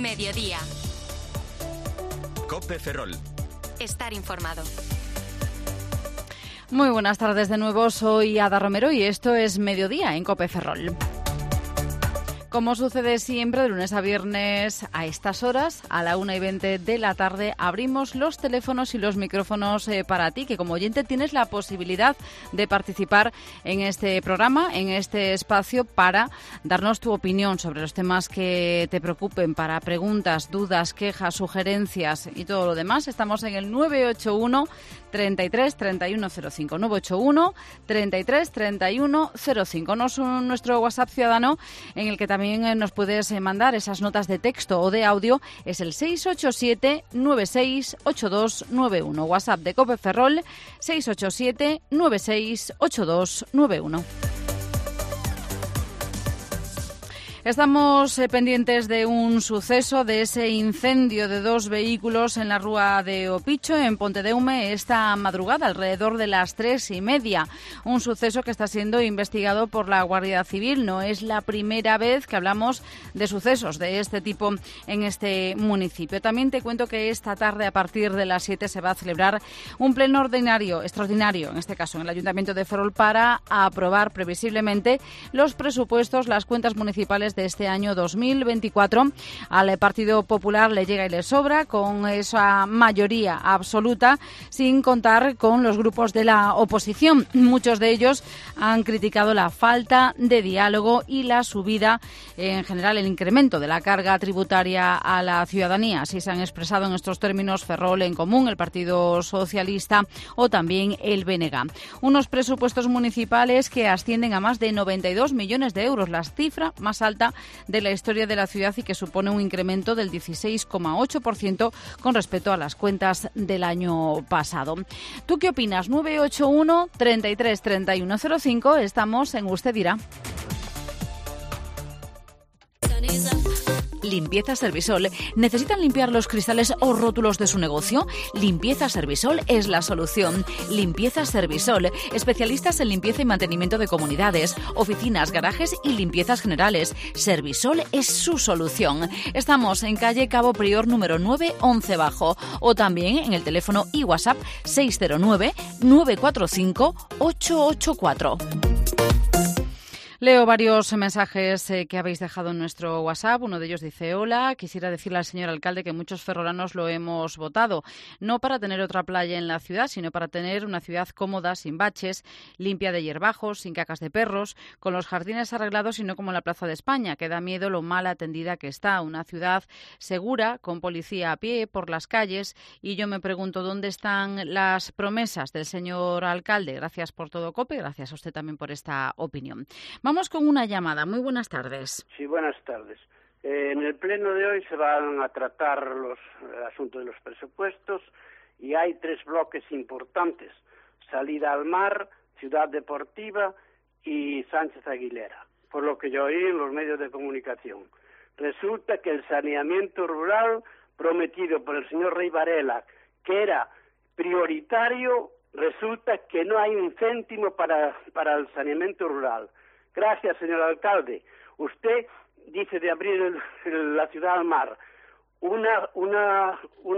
Mediodía. COPE Ferrol. Estar informado. Muy buenas tardes de nuevo, soy Ada Romero y esto es Mediodía en COPE Ferrol. Como sucede siempre, de lunes a viernes a estas horas, a la 1:20 de la tarde, abrimos los teléfonos y los micrófonos para ti, que como oyente tienes la posibilidad de participar en este programa, en este espacio, para darnos tu opinión sobre los temas que te preocupen, para preguntas, dudas, quejas, sugerencias y todo lo demás. Estamos en el 981 33 31 05, 981 33 31 05. Nuestro WhatsApp ciudadano, en el que también nos puedes mandar esas notas de texto o de audio, es el 687 968291. WhatsApp de COPE Ferrol, 687 968291. Estamos pendientes de un suceso, de ese incendio de 2 vehículos en la rúa de Opicho, en Pontedeume, esta madrugada, alrededor de las 3:30. Un suceso que está siendo investigado por la Guardia Civil. No es la primera vez que hablamos de sucesos de este tipo en este municipio. También te cuento que esta tarde, a partir de las 7, se va a celebrar un pleno ordinario, extraordinario, en este caso en el Ayuntamiento de Ferrol, para aprobar previsiblemente los presupuestos, las cuentas municipales de este año 2024. Al Partido Popular le llega y le sobra, con esa mayoría absoluta, sin contar con los grupos de la oposición. Muchos de ellos han criticado la falta de diálogo y la subida, en general el incremento de la carga tributaria a la ciudadanía. Así se han expresado en estos términos Ferrol en Común, el Partido Socialista o también el BNG. Unos presupuestos municipales que ascienden a más de 92 millones de euros, la cifra más alta de la historia de la ciudad, y que supone un incremento del 16,8% con respecto a las cuentas del año pasado. ¿Tú qué opinas? 981 33 31 05. Estamos en Usted Dirá. Limpieza Servisol. ¿Necesitan limpiar los cristales o rótulos de su negocio? Limpieza Servisol es la solución. Limpieza Servisol. Especialistas en limpieza y mantenimiento de comunidades, oficinas, garajes y limpiezas generales. Servisol es su solución. Estamos en calle Cabo Prior número 9, 11 Bajo. O también en el teléfono y WhatsApp 609 945 884. Leo varios mensajes que habéis dejado en nuestro WhatsApp. Uno de ellos dice: hola, quisiera decirle al señor alcalde que muchos ferrolanos lo hemos votado, no para tener otra playa en la ciudad, sino para tener una ciudad cómoda, sin baches, limpia de hierbajos, sin cacas de perros, con los jardines arreglados y no como la Plaza de España, que da miedo lo mal atendida que está. Una ciudad segura, con policía a pie por las calles. Y yo me pregunto, ¿dónde están las promesas del señor alcalde? Gracias por todo, COPE, gracias a usted también por esta opinión. Vamos con una llamada. Muy buenas tardes. Sí, buenas tardes. En el pleno de hoy se van a tratar los asuntos de los presupuestos y hay 3 bloques importantes: Salida al Mar, Ciudad Deportiva y Sánchez Aguilera, por lo que yo oí en los medios de comunicación. Resulta que el saneamiento rural prometido por el señor Rey Varela, que era prioritario, resulta que no hay un céntimo para el saneamiento rural. Gracias, señor alcalde. Usted dice de abrir la ciudad al mar, una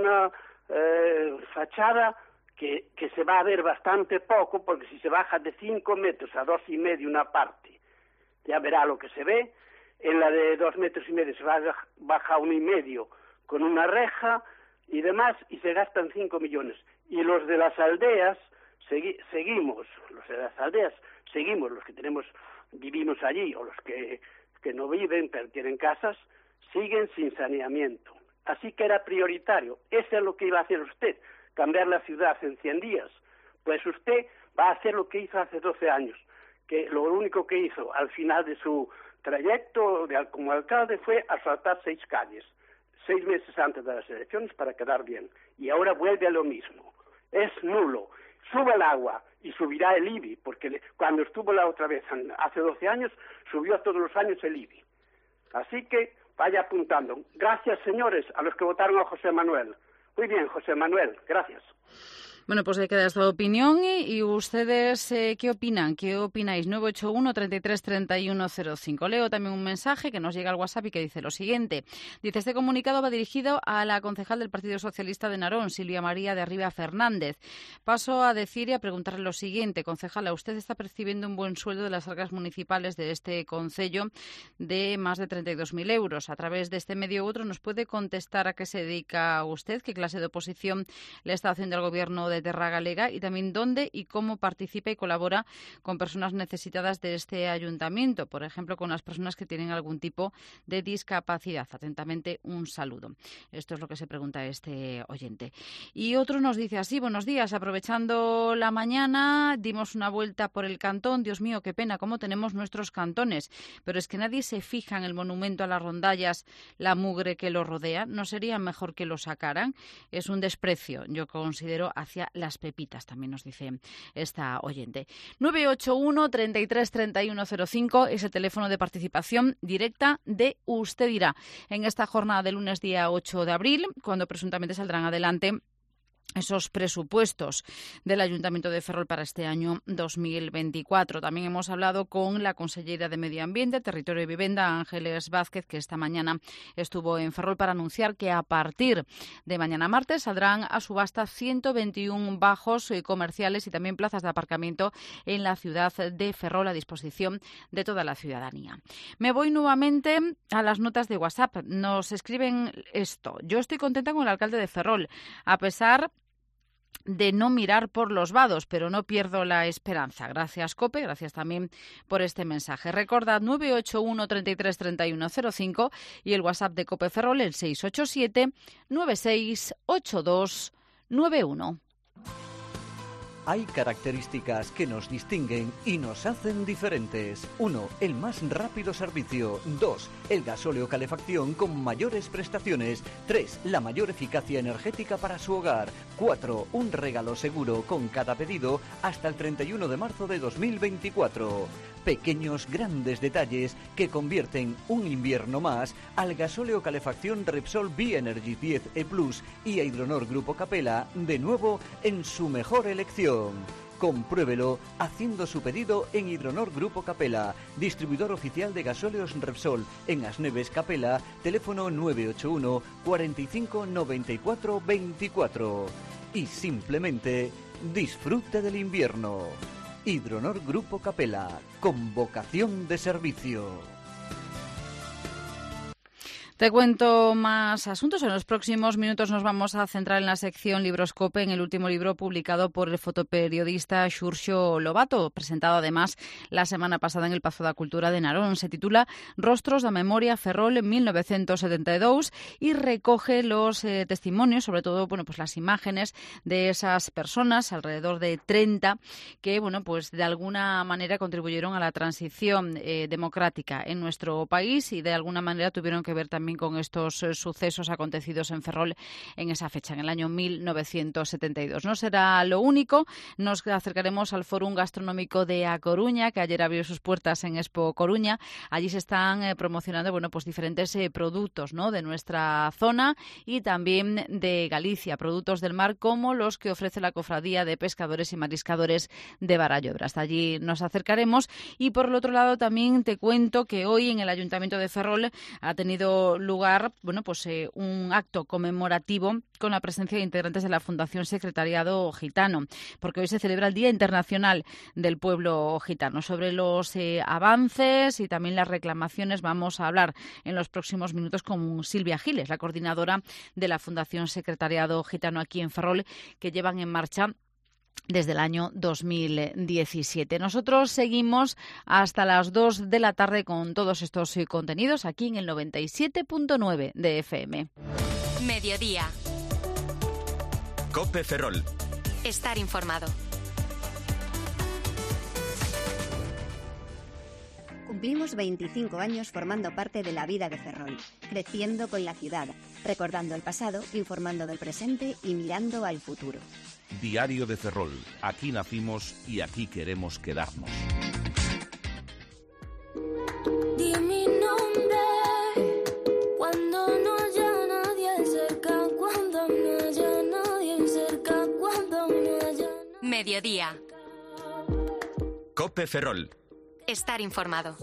fachada que se va a ver bastante poco, porque si se baja de 5 metros a 2,5 una parte, ya verá lo que se ve. En la de 2,5 metros se baja 1,5 con una reja y demás, y se gastan 5 millones. Y los de las aldeas seguimos, los que vivimos allí, o los que no viven pero tienen casas, siguen sin saneamiento. Así que era prioritario. Eso es lo que iba a hacer usted, cambiar la ciudad en 100 días. Pues usted va a hacer lo que hizo hace 12 años, que lo único que hizo al final de su trayecto como alcalde fue asfaltar 6 calles, 6 meses antes de las elecciones, para quedar bien. Y ahora vuelve a lo mismo. Es nulo. Sube el agua y subirá el IBI, porque cuando estuvo la otra vez, hace 12 años, subió todos los años el IBI. Así que vaya apuntando. Gracias, señores, a los que votaron a José Manuel. Muy bien, José Manuel, gracias. Bueno, pues ahí queda esta opinión. ¿Y ustedes qué opinan? ¿Qué opináis? 981 33 31 05. Leo también un mensaje que nos llega al WhatsApp y que dice lo siguiente. Dice, este comunicado va dirigido a la concejal del Partido Socialista de Narón, Silvia María de Arriba Fernández. Paso a decir y a preguntarle lo siguiente. Concejala, ¿usted está percibiendo un buen sueldo de las arcas municipales de este concello de más de 32.000 euros? A través de este medio u otro, ¿nos puede contestar a qué se dedica usted? ¿Qué clase de oposición le está haciendo el gobierno de Terra Galega? Y también dónde y cómo participa y colabora con personas necesitadas de este ayuntamiento, por ejemplo, con las personas que tienen algún tipo de discapacidad. Atentamente, un saludo. Esto es lo que se pregunta este oyente. Y otro nos dice así: buenos días, aprovechando la mañana, dimos una vuelta por el cantón. Dios mío, qué pena cómo tenemos nuestros cantones, pero es que nadie se fija en el monumento a las rondallas, la mugre que lo rodea. ¿No sería mejor que lo sacaran? Es un desprecio, yo considero, hacia las pepitas, también nos dice esta oyente. 981 33 31 05 es el teléfono de participación directa de Usted Dirá en esta jornada de lunes día 8 de abril, cuando presuntamente saldrán adelante esos presupuestos del Ayuntamiento de Ferrol para este año 2024. También hemos hablado con la consellera de Medio Ambiente, Territorio y Vivienda, Ángeles Vázquez, que esta mañana estuvo en Ferrol para anunciar que a partir de mañana martes saldrán a subasta 121 bajos comerciales y también plazas de aparcamiento en la ciudad de Ferrol a disposición de toda la ciudadanía. Me voy nuevamente a las notas de WhatsApp. Nos escriben esto. Yo estoy contenta con el alcalde de Ferrol, a pesar de no mirar por los vados, pero no pierdo la esperanza. Gracias, COPE, gracias también por este mensaje. Recordad 981 33 31 05 y el WhatsApp de COPE Ferrol, el 687 96 82 91. Hay características que nos distinguen y nos hacen diferentes. 1. El más rápido servicio. 2. El gasóleo calefacción con mayores prestaciones. 3. La mayor eficacia energética para su hogar. 4. Un regalo seguro con cada pedido hasta el 31 de marzo de 2024. Pequeños grandes detalles que convierten un invierno más al gasóleo calefacción Repsol B-Energy 10 E Plus y a Hidronor Grupo Capella de nuevo en su mejor elección. Compruébelo haciendo su pedido en Hidronor Grupo Capella, distribuidor oficial de gasóleos Repsol en Asneves Capella, teléfono 981 45 94 24. Y simplemente disfrute del invierno. Hidronor Grupo Capella, con vocación de servicio. Te cuento más asuntos. En los próximos minutos nos vamos a centrar en la sección Libroscope, en el último libro publicado por el fotoperiodista Xurxo Lobato, presentado además la semana pasada en el Pazo da Cultura de Narón. Se titula Rostros da Memoria Ferrol en 1972 y recoge los testimonios, sobre todo pues las imágenes de esas personas, alrededor de 30, que pues de alguna manera contribuyeron a la transición democrática en nuestro país y de alguna manera tuvieron que ver también con estos sucesos acontecidos en Ferrol en esa fecha, en el año 1972. No será lo único. Nos acercaremos al Fórum Gastronómico de A Coruña, que ayer abrió sus puertas en Expo Coruña. Allí se están promocionando pues diferentes productos, ¿no?, de nuestra zona y también de Galicia, productos del mar como los que ofrece la Cofradía de Pescadores y Mariscadores de Barallobre. Hasta allí nos acercaremos. Y por el otro lado también te cuento que hoy en el Ayuntamiento de Ferrol ha tenido lugar un acto conmemorativo con la presencia de integrantes de la Fundación Secretariado Gitano, porque hoy se celebra el Día Internacional del Pueblo Gitano. Sobre los avances y también las reclamaciones vamos a hablar en los próximos minutos con Silvia Giles, la coordinadora de la Fundación Secretariado Gitano aquí en Ferrol, que llevan en marcha desde el año 2017. Nosotros seguimos hasta las 2 de la tarde con todos estos contenidos aquí en el 97.9 de FM. Mediodía. COPE Ferrol. Estar informado. Cumplimos 25 años formando parte de la vida de Ferrol, creciendo con la ciudad, recordando el pasado, informando del presente y mirando al futuro. Diario de Ferrol. Aquí nacimos y aquí queremos quedarnos. Di mi nombre cuando no haya nadie cerca, cuando no haya nadie cerca, cuando no Torpe Ferrol. Estar informado.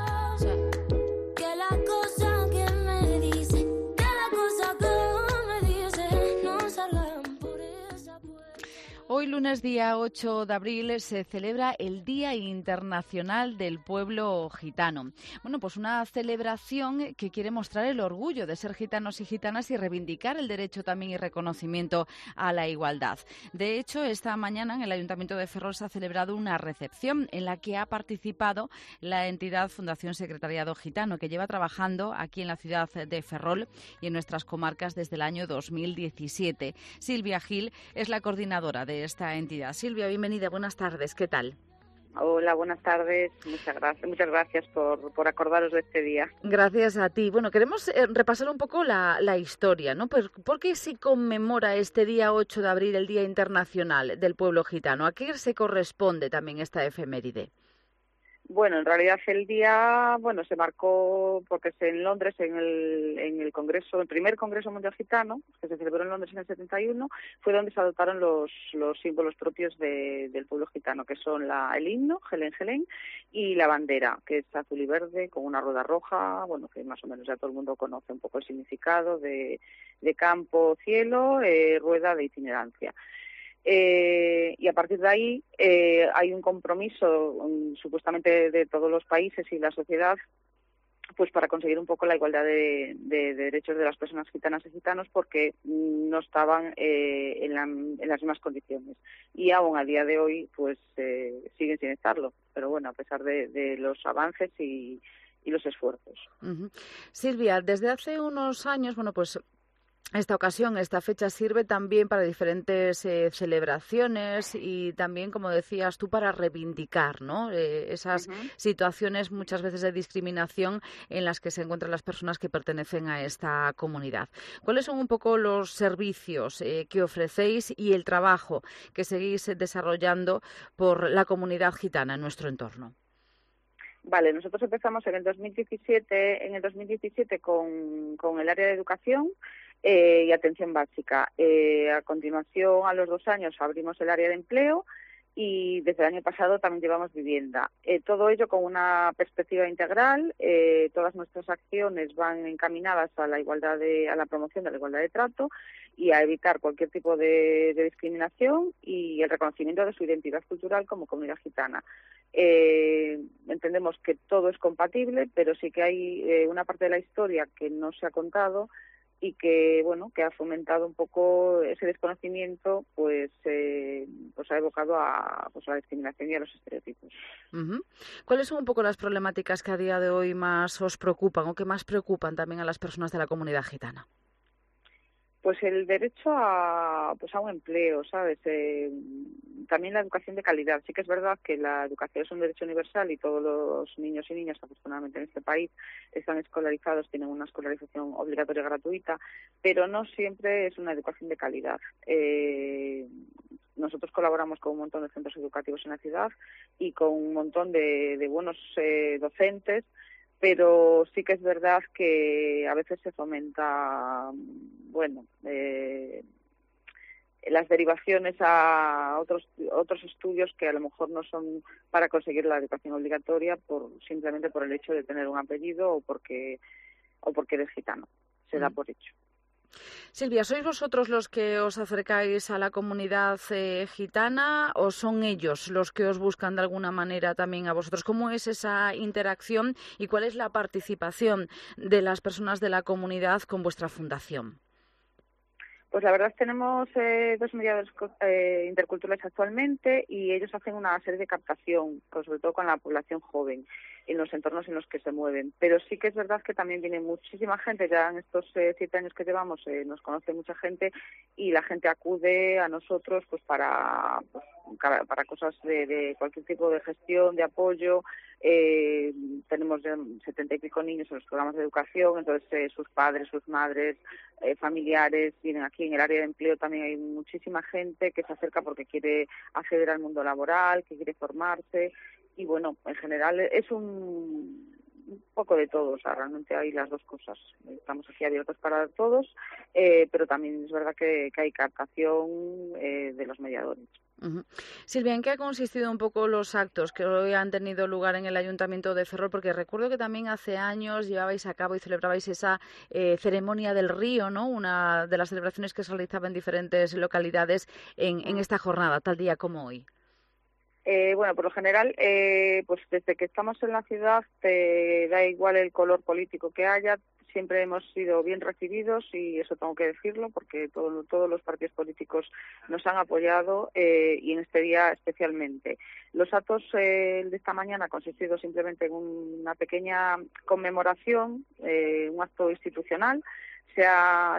Que la cosa que me dice, que la cosa que me dice, no salgan por esa puerta. Hoy, lunes día 8 de abril, se celebra el Día Internacional del Pueblo Gitano. Bueno, pues una celebración que quiere mostrar el orgullo de ser gitanos y gitanas y reivindicar el derecho también y reconocimiento a la igualdad. De hecho, esta mañana en el Ayuntamiento de Ferrol se ha celebrado una recepción en la que ha participado la entidad Fundación Secretariado Gitano, que lleva trabajando aquí en la ciudad de Ferrol y en nuestras comarcas desde el año 2017. Silvia Gil es la coordinadora de esta entidad. Silvia, bienvenida, buenas tardes, ¿qué tal? Hola, buenas tardes. Muchas gracias por acordaros de este día. Gracias a ti. Bueno, queremos repasar un poco la historia, ¿no? Pues, ¿por qué se conmemora este día 8 de abril el Día Internacional del Pueblo Gitano? ¿A qué se corresponde también esta efeméride? Bueno, en realidad el día, se marcó porque en Londres, en el Congreso, el primer Congreso Mundial Gitano, que se celebró en Londres en el 71, fue donde se adoptaron los símbolos propios del pueblo gitano, que son el himno, Gelén Gelén, y la bandera, que es azul y verde, con una rueda roja, que más o menos ya todo el mundo conoce un poco el significado de campo, cielo, rueda de itinerancia. Y a partir de ahí hay un compromiso supuestamente de todos los países y la sociedad pues para conseguir un poco la igualdad de derechos de las personas gitanas y gitanos, porque no estaban en las mismas condiciones y aún a día de hoy pues siguen sin estarlo, pero bueno, a pesar de los avances y los esfuerzos. Uh-huh. Silvia, desde hace unos años, pues esta fecha sirve también para diferentes celebraciones y también, como decías tú, para reivindicar, ¿no? Esas situaciones muchas veces de discriminación en las que se encuentran las personas que pertenecen a esta comunidad. ¿Cuáles son un poco los servicios que ofrecéis y el trabajo que seguís desarrollando por la comunidad gitana en nuestro entorno? Vale, nosotros empezamos en el 2017 con el área de educación y atención básica. A continuación, a los 2 años, abrimos el área de empleo y desde el año pasado también llevamos vivienda. Todo ello con una perspectiva integral. Todas nuestras acciones van encaminadas a la igualdad a la promoción de la igualdad de trato y a evitar cualquier tipo de discriminación y el reconocimiento de su identidad cultural como comunidad gitana. Entendemos que todo es compatible, pero sí que hay una parte de la historia que no se ha contado y que ha fomentado un poco ese desconocimiento, pues ha evocado a la discriminación y a los estereotipos. Uh-huh. ¿Cuáles son un poco las problemáticas que a día de hoy más os preocupan o que más preocupan también a las personas de la comunidad gitana? Pues el derecho a un empleo, ¿sabes? También la educación de calidad. Sí que es verdad que la educación es un derecho universal y todos los niños y niñas, afortunadamente en este país, están escolarizados, tienen una escolarización obligatoria gratuita, pero no siempre es una educación de calidad. Nosotros colaboramos con un montón de centros educativos en la ciudad y con un montón de buenos docentes, pero sí que es verdad que a veces se fomenta, las derivaciones a otros estudios que a lo mejor no son para conseguir la educación obligatoria simplemente por el hecho de tener un apellido o porque eres gitano. Se da por hecho. Silvia, ¿sois vosotros los que os acercáis a la comunidad gitana o son ellos los que os buscan de alguna manera también a vosotros? ¿Cómo es esa interacción y cuál es la participación de las personas de la comunidad con vuestra fundación? Pues la verdad tenemos 2 mediadores interculturales actualmente y ellos hacen una serie de captación, sobre todo con la población joven, en los entornos en los que se mueven. Pero sí que es verdad que también viene muchísima gente, ya en estos 7 años que llevamos nos conoce mucha gente y la gente acude a nosotros pues para cosas de cualquier tipo de gestión, de apoyo. Tenemos 70 y pico niños en los programas de educación, entonces sus padres, sus madres, familiares vienen aquí. En el área de empleo también hay muchísima gente que se acerca porque quiere acceder al mundo laboral, que quiere formarse y en general es un poco de todo, o sea, realmente hay las dos cosas. Estamos aquí abiertos para todos, pero también es verdad que hay captación de los mediadores. Silvia, ¿en qué ha consistido un poco los actos que hoy han tenido lugar en el Ayuntamiento de Ferrol? Porque recuerdo que también hace años llevabais a cabo y celebrabais esa ceremonia del río, ¿no? Una de las celebraciones que se realizaba en diferentes localidades en esta jornada, tal día como hoy. Bueno, por lo general, pues desde que estamos en la ciudad, da igual el color político que haya, siempre hemos sido bien recibidos y eso tengo que decirlo porque todos los partidos políticos nos han apoyado y en este día especialmente. Los actos de esta mañana han consistido simplemente en una pequeña conmemoración, un acto institucional. Se va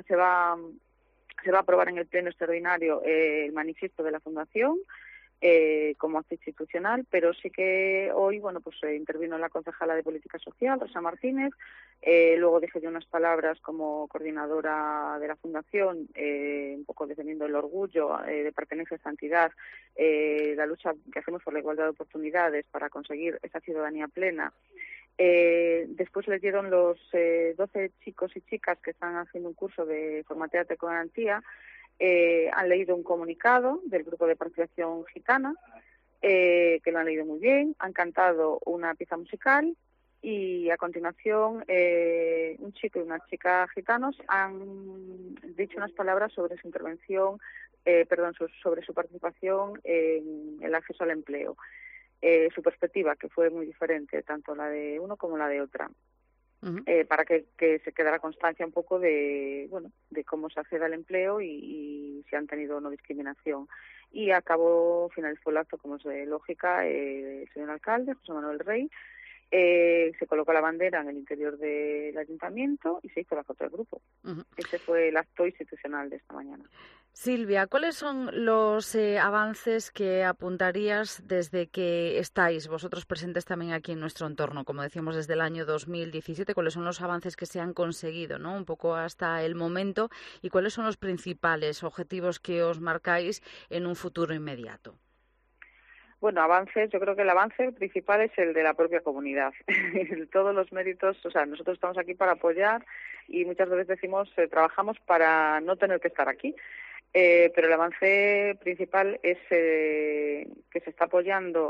a aprobar en el pleno extraordinario el manifiesto de la Fundación como acto institucional, pero sí que hoy, bueno, pues intervino la concejala de Política Social, Rosa Martínez, luego dije yo unas palabras como coordinadora de la Fundación, un poco defendiendo el orgullo de pertenecer a esta entidad, la lucha que hacemos por la igualdad de oportunidades para conseguir esa ciudadanía plena. Después les dieron los 12 chicos y chicas que están haciendo un curso de Formatéate con Garantía, han leído un comunicado del grupo de participación gitana, que lo han leído muy bien, han cantado una pieza musical y a continuación un chico y una chica gitanos han dicho unas palabras sobre su intervención, sobre su participación en el acceso al empleo, su perspectiva, que fue muy diferente, tanto la de uno como la de otra. Para que se quedara constancia un poco de cómo se accede al empleo y si han tenido o no discriminación. Y finalizó el acto, como es de lógica, el señor alcalde, José Manuel Rey, se colocó la bandera en el interior del ayuntamiento y se hizo la foto del grupo. Este fue el acto institucional de esta mañana. Silvia, ¿cuáles son los avances que apuntarías desde que estáis vosotros presentes también aquí en nuestro entorno? Como decíamos, desde el año 2017, ¿cuáles son los avances que se han conseguido, ¿no? Un poco hasta el momento, y cuáles son los principales objetivos que os marcáis en un futuro inmediato? Bueno, avances, yo creo que el avance principal es el de la propia comunidad. Todos los méritos, o sea, nosotros estamos aquí para apoyar y muchas veces decimos, trabajamos para no tener que estar aquí. Pero el avance principal es que se está apoyando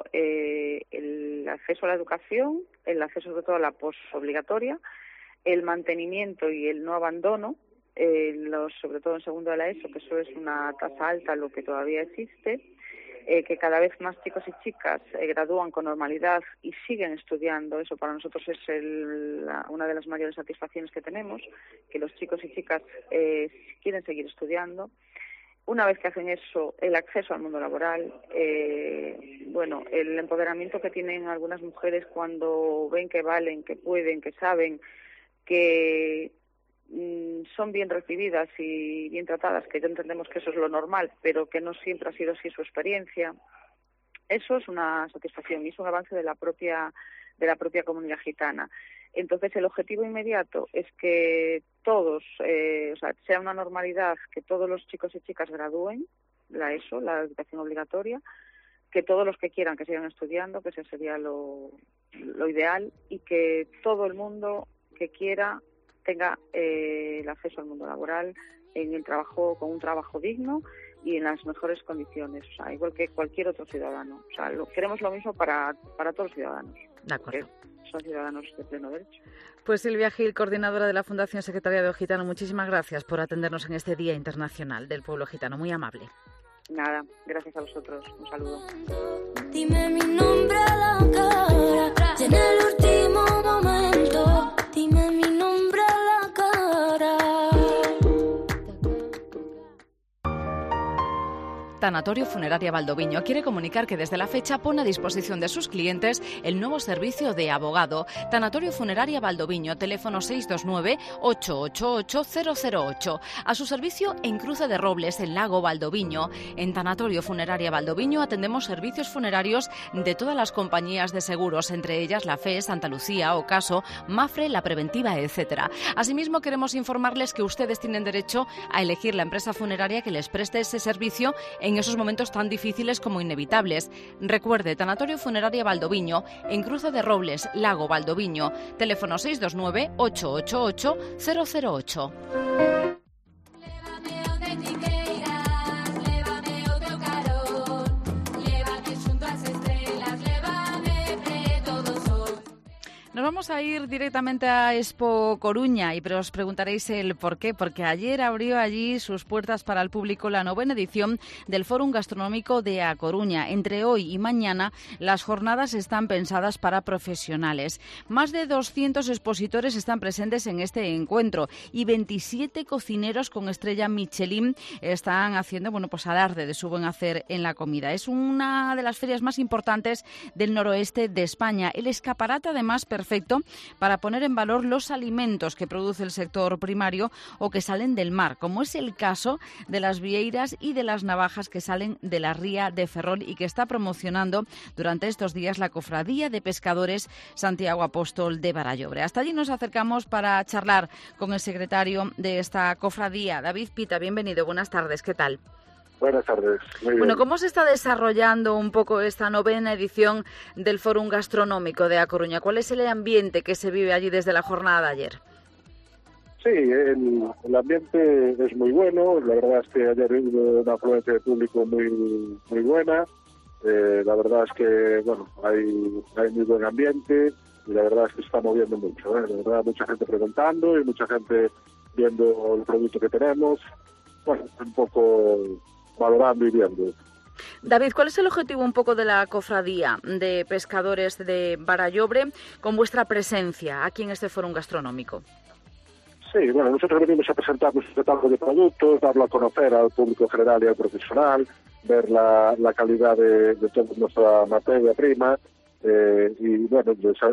el acceso a la educación, el acceso sobre todo a la posobligatoria, el mantenimiento y el no abandono, sobre todo en segundo de la ESO, que eso es una tasa alta, lo que todavía existe, que cada vez más chicos y chicas gradúan con normalidad y siguen estudiando. Eso para nosotros es una de las mayores satisfacciones que tenemos, que los chicos y chicas quieren seguir estudiando. Una vez que hacen eso, el acceso al mundo laboral, el empoderamiento que tienen algunas mujeres cuando ven que valen, que pueden, que saben, que son bien recibidas y bien tratadas, que ya entendemos que eso es lo normal, pero que no siempre ha sido así su experiencia. Eso es una satisfacción y es un avance de la propia comunidad gitana. Entonces, el objetivo inmediato es que todos, sea una normalidad, que todos los chicos y chicas gradúen la ESO, la educación obligatoria, que todos los que quieran que sigan estudiando, que ese sería lo ideal, y que todo el mundo que quiera tenga el acceso al mundo laboral en el trabajo, con un trabajo digno y en las mejores condiciones, o sea, igual que cualquier otro ciudadano. O sea, queremos lo mismo para todos los ciudadanos. De acuerdo. Son ciudadanos de pleno derecho. Pues Silvia Gil, coordinadora de la Fundación Secretariado Gitano, muchísimas gracias por atendernos en este Día Internacional del Pueblo Gitano. Muy amable. Nada, gracias a vosotros. Un saludo. Dime mi nombre a la cara, y en el último momento, dime mi nombre a la cara. Tanatorio Funeraria Valdoviño quiere comunicar que desde la fecha pone a disposición de sus clientes el nuevo servicio de abogado. Tanatorio Funeraria Valdoviño, teléfono 629-888-008. A su servicio en Cruce de Robles, en Lago Valdoviño. En Tanatorio Funeraria Valdoviño atendemos servicios funerarios de todas las compañías de seguros, entre ellas la FE, Santa Lucía, Ocaso, Mafre, La Preventiva, etc. Asimismo, queremos informarles que ustedes tienen derecho a elegir la empresa funeraria que les preste ese servicio en esos momentos tan difíciles como inevitables. Recuerde, Tanatorio Funeraria Valdoviño, en Cruce de Robles, Lago Valdoviño, teléfono 629-888-008. vamos a ir directamente a Expo Coruña pero os preguntaréis el por qué, porque ayer abrió allí sus puertas para el público la 9ª edición del Fórum Gastronómico de A Coruña. Entre hoy y mañana las jornadas están pensadas para profesionales. Más de 200 expositores están presentes en este encuentro y 27 cocineros con estrella Michelin están haciendo alarde de su buen hacer en la comida. Es una de las ferias más importantes del noroeste de España. El escaparate, además, perfecto para poner en valor los alimentos que produce el sector primario o que salen del mar, como es el caso de las vieiras y de las navajas que salen de la ría de Ferrol y que está promocionando durante estos días la Cofradía de Pescadores Santiago Apóstol de Barallobre. Hasta allí nos acercamos para charlar con el secretario de esta cofradía, David Pita. Bienvenido, buenas tardes, ¿qué tal? Buenas tardes. Muy bien. Bueno, ¿cómo se está desarrollando un poco esta 9ª edición del Fórum Gastronómico de A Coruña? ¿Cuál es el ambiente que se vive allí desde la jornada de ayer? Sí, el ambiente es muy bueno. La verdad es que ayer hubo una afluencia de público muy buena. La verdad es que hay muy buen ambiente y la verdad es que se está moviendo mucho. La verdad, mucha gente preguntando y mucha gente viendo el producto que tenemos. Bueno, un poco valorando y viendo. David, ¿cuál es el objetivo un poco de la Cofradía de Pescadores de Barallobre con vuestra presencia aquí en este Fórum Gastronómico? Sí, bueno, nosotros venimos a presentar nuestro catálogo de productos, darlo a conocer al público general y al profesional, ver la calidad de toda nuestra materia prima y, bueno,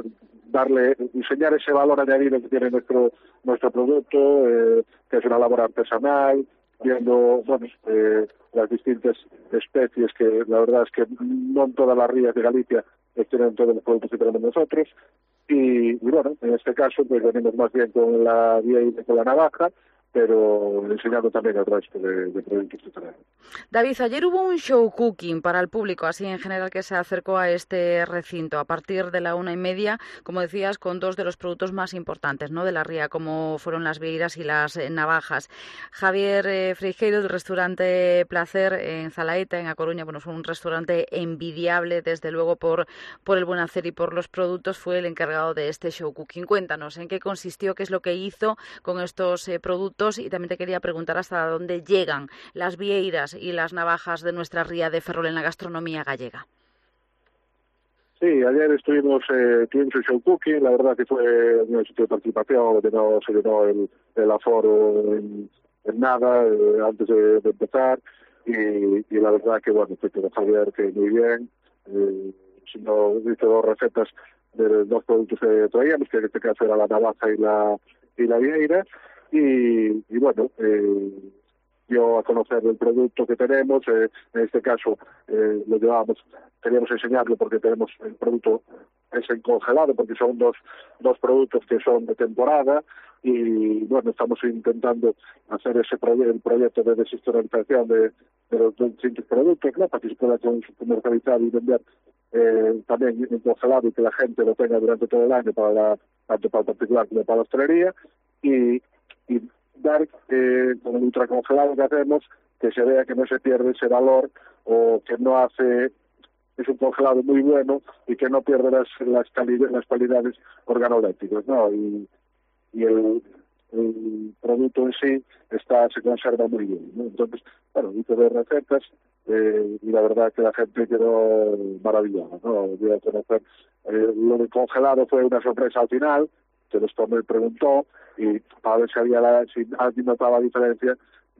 enseñar ese valor añadido que tiene nuestro producto, que es una labor artesanal, viendo las distintas especies que la verdad es que no en todas las rías de Galicia tienen todos los productos que tenemos nosotros y bueno, en este caso pues venimos más bien con la vieira y con la navaja, pero enseñando también el resto de productos que tenemos. David, ayer hubo un show cooking para el público, así en general, que se acercó a este recinto a partir de la 1:30, como decías, con dos de los productos más importantes, ¿no?, de la ría, como fueron las vieiras y las navajas. Javier Frigeiro, del restaurante Placer en Zalaeta, en A Coruña, bueno, fue un restaurante envidiable, desde luego, por el buen hacer y por los productos, fue el encargado de este show cooking. Cuéntanos, ¿en qué consistió, qué es lo que hizo con estos productos? Y también te quería preguntar hasta dónde llegan las vieiras y las navajas de nuestra ría de Ferrol en la gastronomía gallega. Sí, ayer tuvimos el show cooking, la verdad que fue un sitio de participación, se llenó el aforo en nada antes de empezar y la verdad que bueno, fue con Javier que muy bien, hizo 2 recetas de 2 productos que traíamos, que en este caso era la navaja y la vieira. Y bueno, dio a conocer el producto que tenemos, en este caso lo llevamos, queríamos enseñarlo porque tenemos el producto es en congelado, porque son dos productos que son de temporada y bueno, estamos intentando hacer el proyecto de desindustrialización de los distintos productos, ¿no?, para que se pueda comercializar y vender también en congelado y que la gente lo tenga durante todo el año, tanto para el particular como para la hostelería y dar con el ultracongelado que hacemos que se vea que no se pierde ese valor o que no es un congelado muy bueno y que no pierde las cualidades organolépticas, ¿no? Y el producto en sí se conserva muy bien, ¿no? Entonces, bueno, hice 2 recetas y la verdad que la gente quedó maravillada, ¿no? Voy a conocer, lo de congelado fue una sorpresa al final, que después me preguntó y para ver si alguien notaba la diferencia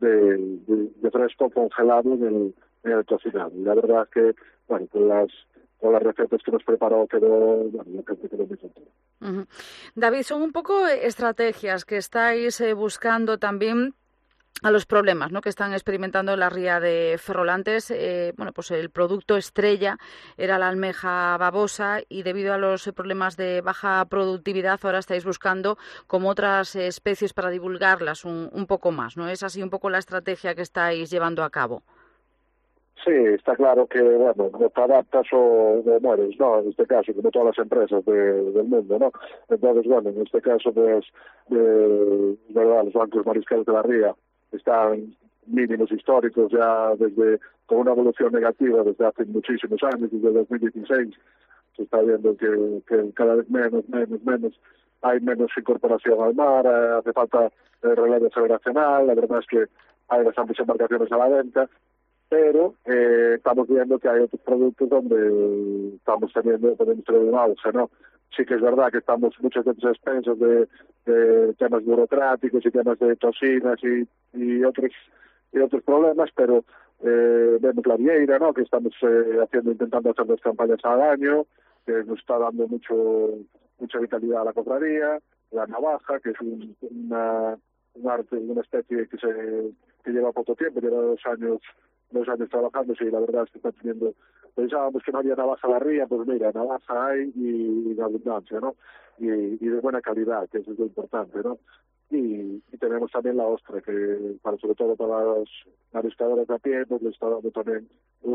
de fresco congelado en el cocinado. Y la verdad es que, bueno, con las recetas que nos preparó quedó muy contenta. Uh-huh. David, son un poco estrategias que estáis buscando también a los problemas, ¿no?, que están experimentando la ría de Ferrol. Antes, pues el producto estrella era la almeja babosa y debido a los problemas de baja productividad ahora estáis buscando como otras especies para divulgarlas un poco más, ¿no? ¿Es así un poco la estrategia que estáis llevando a cabo? Sí, está claro que, bueno, o te adaptas o mueres, ¿no? En este caso, como todas las empresas del mundo, ¿no? Entonces, bueno, en este caso, pues, verdad, los bancos mariscales de la ría están mínimos históricos ya con una evolución negativa desde hace muchísimos años, desde 2016 se está viendo que cada vez menos hay menos incorporación al mar, hace falta relevo generacional, la verdad es que hay bastantes embarcaciones a la venta, pero estamos viendo que hay otros productos donde podemos tener un auge, ¿no? Sí que es verdad que estamos muchas veces a expensas de temas burocráticos y temas de toxinas y otros problemas, pero vemos la vieira, ¿no? Que estamos intentando hacer 2 campañas al año, que nos está dando mucha vitalidad a la cofradía, la navaja, que es un arte, una especie que lleva poco tiempo, lleva 2 años trabajando, y la verdad es que está teniendo, pensábamos que no había navaja a la ría, pues mira, navaja hay y de abundancia, ¿no? Y de buena calidad, que eso es lo importante, ¿no? Y tenemos también la ostra, que sobre todo para los mariscadores de a pie, pues le está dando también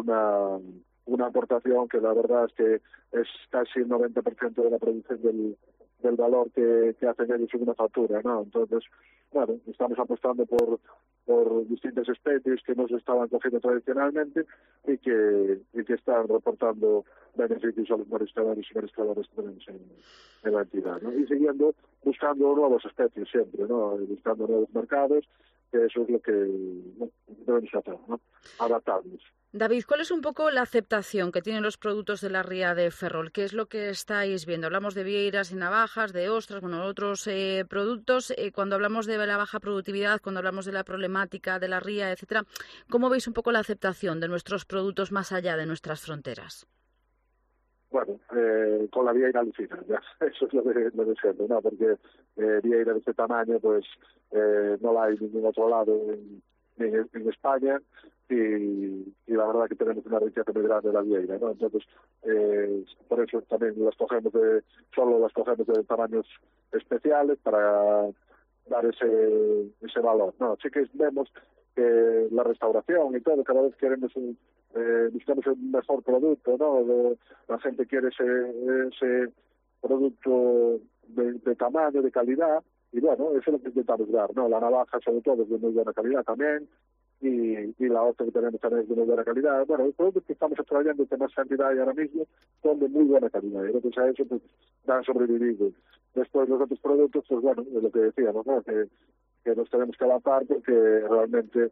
una aportación que la verdad es que es casi el 90% de la producción del valor que hacen ellos en una factura, ¿no? Entonces, bueno, estamos apostando por distintas especies que no se estaban cogiendo tradicionalmente y que están reportando beneficios a los mariscadores y mariscadoras que tenemos en la entidad, ¿no? Y buscando nuevas especies siempre, ¿no? Buscando nuevos mercados, que eso es lo que debemos hacer, ¿no? Adaptarnos. David, ¿cuál es un poco la aceptación que tienen los productos de la ría de Ferrol? ¿Qué es lo que estáis viendo? Hablamos de vieiras y navajas, de ostras, otros productos. Cuando hablamos de la baja productividad, cuando hablamos de la problemática de la ría, etcétera, ¿cómo veis un poco la aceptación de nuestros productos más allá de nuestras fronteras? Bueno, con la vieira alucina, ya. Eso es lo de siempre, ¿no? Porque vieira de este tamaño, pues no la hay en ningún otro lado en España, y la verdad que tenemos una riqueza muy grande de la vieira, ¿no? Entonces, por eso también solo las cogemos de tamaños especiales para dar ese valor, ¿no? Sí que vemos que la restauración y todo, cada vez buscamos un mejor producto, ¿no? La gente quiere ese producto de tamaño, de calidad, y bueno, eso es lo que intentamos dar, ¿no? La navaja sobre todo es de muy buena calidad también, y la otra que tenemos también es de muy buena calidad. Bueno, los productos que estamos extrayendo de más cantidad y ahora mismo son de muy buena calidad, y gracias a eso pues han sobrevivido. Después los otros productos, pues bueno, es lo que decíamos, ¿no? Que nos tenemos que adaptar porque realmente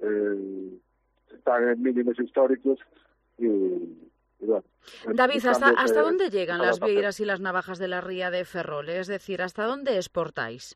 están en mínimos históricos y bueno. David, ¿hasta dónde llegan las vieiras y las navajas de la ría de Ferrol? Es decir, ¿hasta dónde exportáis?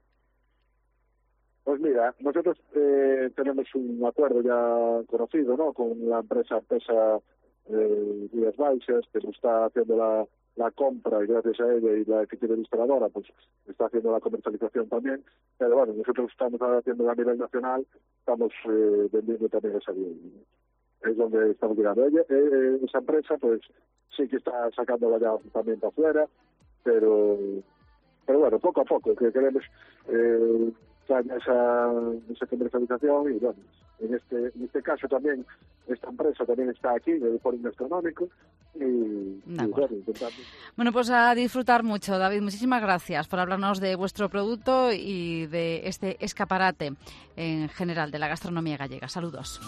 Pues mira, nosotros tenemos un acuerdo ya conocido, ¿no? Con la empresa Pesa Rías Baixas, que nos está haciendo la compra, y gracias a ella y la equipo de instaladora, pues está haciendo la comercialización también. Pero bueno, nosotros estamos haciendo a nivel nacional, estamos vendiendo también esa vieira, ¿no? Es donde estamos llegando. Esa empresa, pues sí que está sacándola ya también para afuera, pero bueno, poco a poco, que queremos que haya esa comercialización. Y bueno, en este caso también, esta empresa también está aquí, en el Fórum Gastronómico, y bueno, intentando. Bueno, pues a disfrutar mucho, David. Muchísimas gracias por hablarnos de vuestro producto y de este escaparate en general de la gastronomía gallega. Saludos.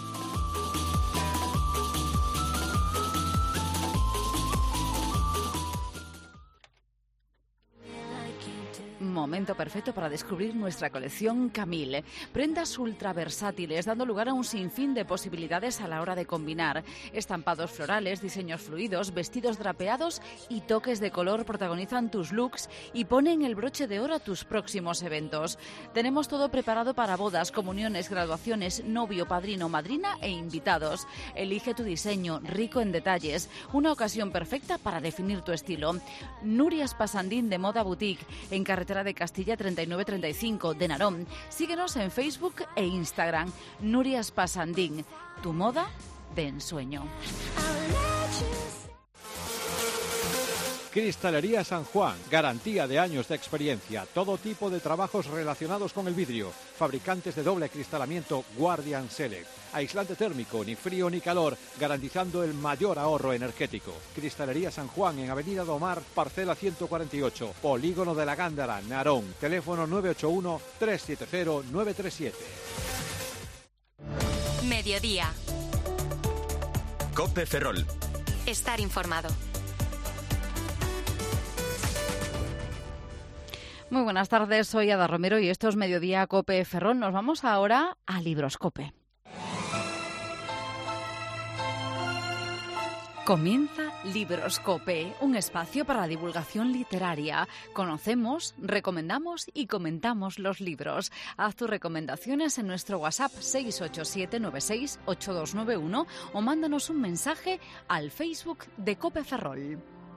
Momento perfecto para descubrir nuestra colección Camille. Prendas ultra versátiles, dando lugar a un sinfín de posibilidades a la hora de combinar. Estampados florales, diseños fluidos, vestidos drapeados y toques de color protagonizan tus looks y ponen el broche de oro a tus próximos eventos. Tenemos todo preparado para bodas, comuniones, graduaciones, novio, padrino, madrina e invitados. Elige tu diseño, rico en detalles. Una ocasión perfecta para definir tu estilo. Nuria Spasandín de Moda Boutique, en carretera de Castilla 3935 de Narón. Síguenos en Facebook e Instagram. Nuria Spasandín, tu moda de ensueño. Cristalería San Juan, garantía de años de experiencia, todo tipo de trabajos relacionados con el vidrio, fabricantes de doble acristalamiento Guardian Select, aislante térmico, ni frío ni calor, garantizando el mayor ahorro energético. Cristalería San Juan en Avenida Domar, parcela 148, Polígono de la Gándara, Narón, teléfono 981-370-937. Mediodía. COPE Ferrol. Estar informado. Muy buenas tardes, soy Ada Romero y esto es Mediodía Cope Ferrol. Nos vamos ahora a Libroscope. Comienza Libroscope, un espacio para la divulgación literaria. Conocemos, recomendamos y comentamos los libros. Haz tus recomendaciones en nuestro WhatsApp 687968291 o mándanos un mensaje al Facebook de Cope Ferrol.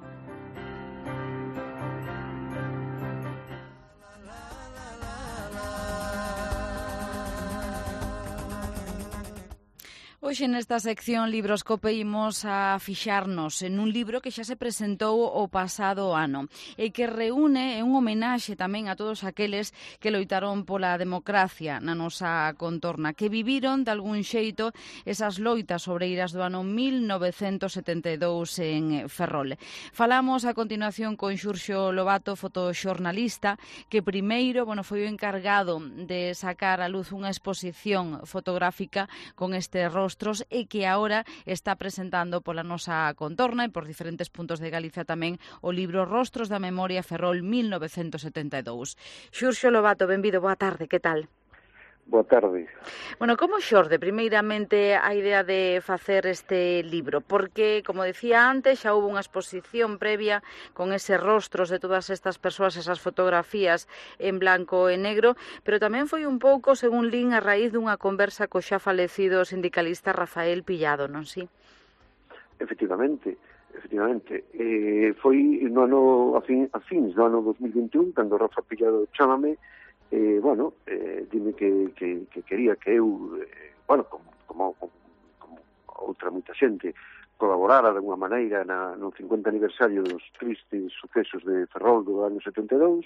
Hoxe nesta sección Libroscope imos a fixarnos en un libro que xa se presentou o pasado ano e que reúne un homenaxe tamén a todos aqueles que loitaron pola democracia na nosa contorna, que viviron de algún xeito esas loitas obreiras do ano 1972 en Ferrol. Falamos a continuación con Xurxo Lobato, fotoxornalista, que primeiro foi o encargado de sacar a luz unha exposición fotográfica con este rostro e que agora está presentando pola nosa contorna e por diferentes puntos de Galicia tamén o libro Rostros da Memoria Ferrol 1972. Xurxo Lobato, benvido, boa tarde, que tal? Boa tarde. Bueno, como xorde primeiramente a idea de facer este libro? Porque, como decía antes, xa houve unha exposición previa con eses rostros de todas estas persoas, esas fotografías en blanco e negro, pero tamén foi un pouco, según lín, a raíz dunha conversa co xa falecido sindicalista Rafael Pillado, non si? Efectivamente. Foi no ano, a fins do ano 2021, cando Rafa Pillado chámame, dime que quería que eu, como outra moita xente, colaborara de alguma maneira no 50 aniversario dos tristes sucesos de Ferrol do ano 72.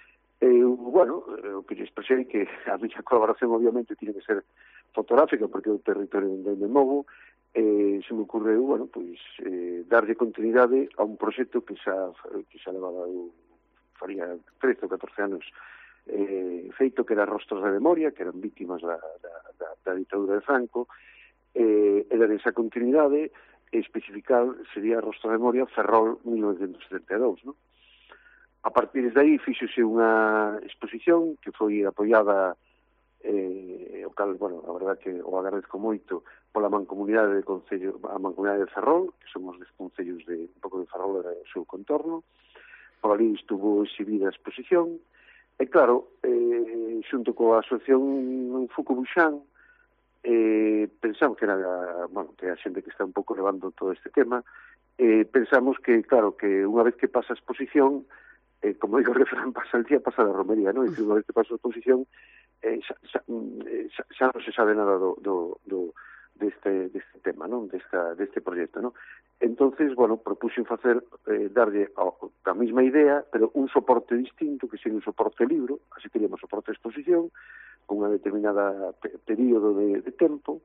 O que lle expresei que a miña colaboración obviamente tiene que ser fotográfica, porque é o territorio onde me movo. Se me ocorreu, darlle continuidade a un proxecto que xa levaba, faría 13 ou 14 anos feito, que era Rostros de Memoria, que eran vítimas da ditadura de Franco, e dar esa continuidade especificar sería Rostros de Memoria Ferrol 1972, non? A partir de aí fíxose unha exposición que foi apoiada o cal, a verdad que o agradezco moito pola mancomunidade de Concello, a mancomunidade de Ferrol, que somos 10 concellos de un pouco de Ferrol e do seu contorno. Por ali estuvo exhibida a exposición. E claro, xunto coa asociación Foucault Buxan, pensamos que era, que a xente que está un pouco levando todo este tema, pensamos que, claro, que unha vez que pasa a exposición, como digo o refrán, pasa el día, pasa la romería, non? E unha vez que pasa a exposición, xa non se sabe nada deste tema, non? Deste proxecto, non? Entonces, propuxen facer, darlle a mesma idea, pero un soporte distinto, que sería un soporte libro, así queríamos soporte de exposición, con unha determinada período de tempo,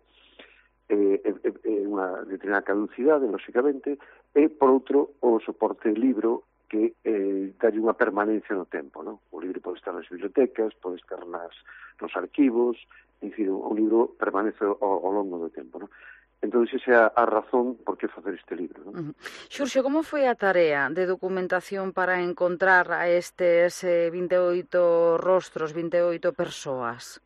unha determinada caducidade, lóxicamente, e, por outro, o soporte libro que dalle unha permanencia no tempo, non? O libro pode estar nas bibliotecas, pode estar nos arquivos, en fin, o libro permanece ao longo do tempo, non? Entón, esa é a razón por que facer este libro, non? Xurxo, como foi a tarea de documentación para encontrar a estes 28 rostros, 28 persoas?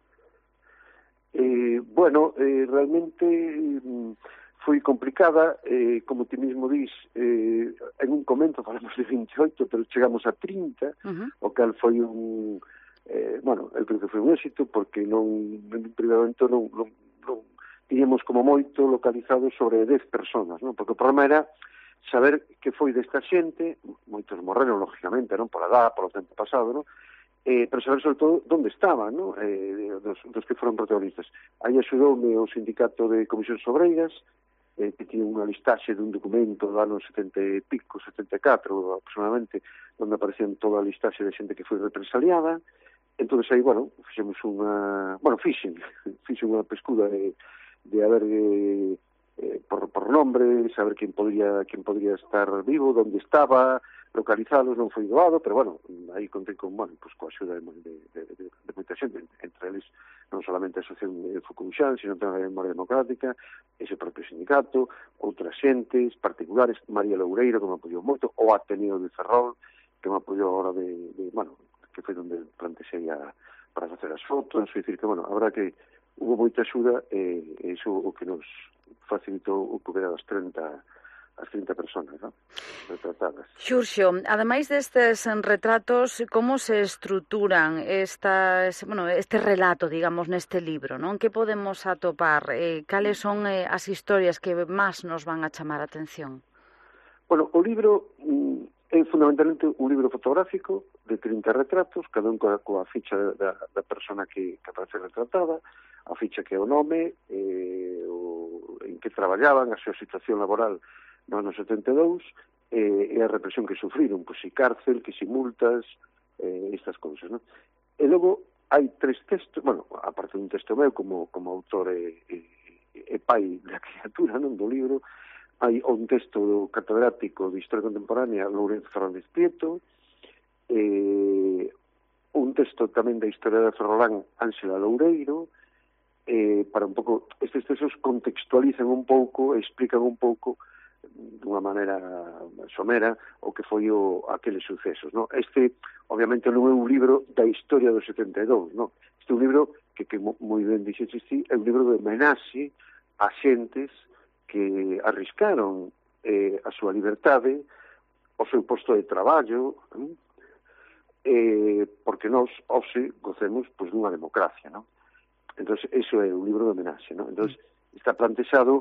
Realmente foi complicada, como ti mismo dís, en un comento falamos de 28, pero chegamos a 30, o cal foi un... eu creo que foi un éxito, porque en primeiro momento non tiñemos como moito localizado sobre 10 personas, non? Porque o problema era saber que foi desta xente, moitos morreron, lógicamente, non? Por a edad, por o tempo pasado, non? Pero saber sobre todo onde estaban, non? Dos que foron protagonistas. Aí axudoume o sindicato de comisións obreiras, que tiña unha listaxe dun documento do ano 70 e pico, 74 aproximadamente, onde aparecían toda a listaxe de xente que foi represaliada. Entón, aí, fixemos unha... fixen unha pescuda de haber por nombre, saber quen podría estar vivo, onde estaba, localizados, non foi doado, pero aí contei con, coa axuda de moita xente, entre eles non solamente a Asociación de Foucault Buxan, sino tamén a Memoria Democrática, ese propio sindicato, outras xentes particulares, María Loureiro, que me apoiou moito, o Ateneo de Ferrol, que me apoiou a hora que foi onde plantexei para facer as fotos, é dicir que, bueno, a verdad que hubo moita axuda e iso o que nos facilitou o poder as 30 personas, ¿no?, retratadas. Xurxo, ademais destes retratos, como se estruturan este relato, digamos, neste libro, non? Que podemos atopar? Cales son as historias que máis nos van a chamar a atención? Bueno, o libro é fundamentalmente un libro fotográfico de 30 retratos, cada un coa ficha da persona que aparece retratada, a ficha que é o nome, en que traballaban, a súa situación laboral no ano 72, e a represión que sufriron, pois si cárcel, que si multas, estas cousas, non? E logo hai 3 textos, bueno, aparte dun texto meu como autor e pai da criatura, non, do libro, hai un texto do catedrático de Historia Contemporánea, Lourenço Fernández Prieto, un texto tamén da Historia de Ferrolán, Ángela Loureiro, para un pouco, estes textos contextualizan un pouco, explican un pouco dunha maneira somera o que foi aqueles sucesos, non? Este, obviamente, non é un libro da historia do 72, non? Este é un libro que moi ben dixeches ti, é un libro de homenaxe a xentes que arriscaron a súa liberdade, o seu posto de traballo, porque nós, hoxe, gocemos dunha democracia, non? Entón, iso é un libro de homenaxe, non? Entón, está plantexado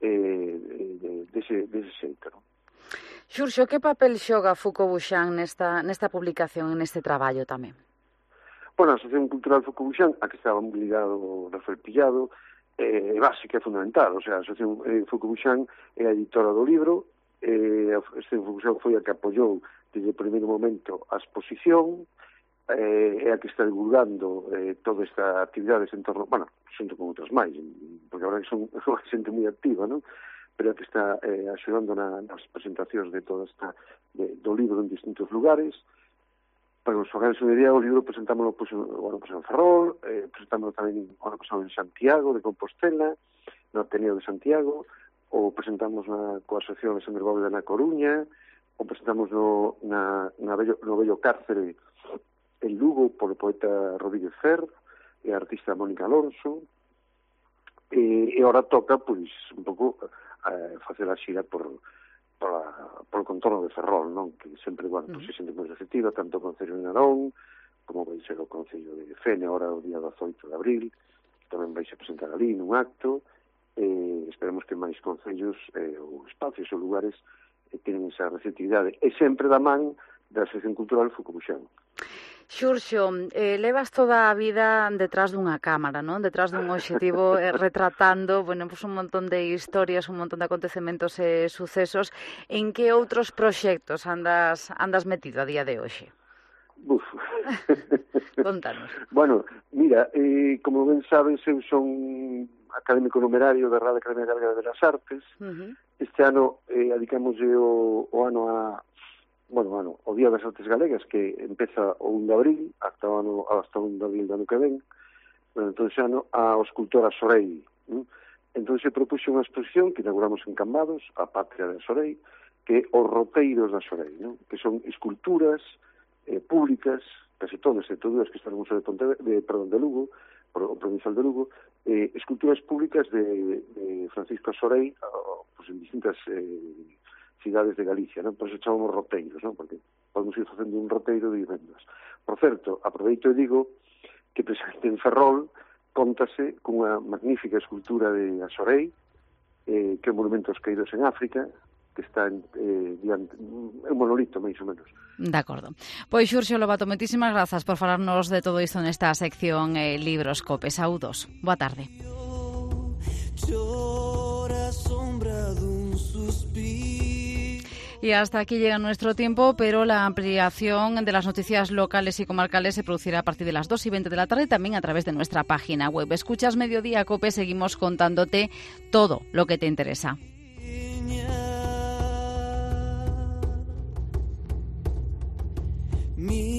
dese xeito, non? Xurxo, que papel xoga Foucault Buxán nesta publicación, neste traballo tamén? Bueno, a Asociación Cultural Foucault Buxán, a que estaba moi ligado Rafael Pillado, é básica e fundamental. O sea, a Asociación Foucault Buxán é a editora do libro, a Asociación Foucault Buxán foi a que apoiou desde o primeiro momento a exposición, é a que está divulgando toda esta actividades en torno, bueno, xunto con outras máis, porque agora que son xente moi activa, non? Pero a que está axudando nas presentacións de toda esta do libro en distintos lugares. Para nos fagan unha idea, o libro presentámoslo o ano pasado en Ferrol, presentámoslo tamén o ano pasado en Santiago de Compostela, no Ateneo de Santiago, ou presentamos coa Asociación de San Gregorio na Coruña, ou presentamos no Bello Cárcere en Lugo polo poeta Rodríguez Fer e a artista Mónica Alonso, e agora toca, pois, un pouco facer a xira polo contorno de Ferrol, non? Que sempre, bueno, pois, se sente moi receptiva, tanto o Concello de Narón, como vai ser o Concello de Fene, agora o día 18 de abril, tamén vai se presentar ali nun acto, esperemos que máis concellos ou espacios ou lugares tienen esa receptividade, e sempre da man da Asociación Cultural Foucault Buxán. Xurxo, levas toda a vida detrás dunha cámara, non? Detrás dun obxectivo retratando, bueno, pues un montón de historias, un montón de acontecementos e sucesos. En que outros proxectos andas metido a día de hoxe? Buf. Contanos. Bueno, mira, como ben sabes, eu son académico numerario da Real Academia Galega de las Artes. Este ano adicámoslle o ano o Día das Artes Galegas, que empeza o 1 de abril, hasta o 1 de abril do ano que ven, entón xa ano a escultora Sorei. Entón se propuxo unha exposición que inauguramos en Cambados, a Patria de Sorei, que é os roteiros da Sorei, non? Que son esculturas públicas, casi todas, excepto dúas que están no Museo de Lugo, o provincial de Lugo, esculturas públicas de Francisco Sorei, pues, en distintas cidades de Galicia, non? Por eso chamamos roteiros, non? Porque podemos ir facendo un roteiro de vivendas. Por certo, aproveito e digo que precisamente en Ferrol contase cunha magnífica escultura de Sorei, que é un monumento aos caídos en África, que está diante, é un monolito, máis ou menos. De acordo. Pois, Xurxo Lobato, moitísimas grazas por falarnos de todo isto nesta sección Libros Cope. Saúdos. Boa tarde. Y hasta aquí llega nuestro tiempo, pero la ampliación de las noticias locales y comarcales se producirá a partir de las 2:20 de la tarde, también a través de nuestra página web. Escuchas Mediodía Cope, seguimos contándote todo lo que te interesa. Mi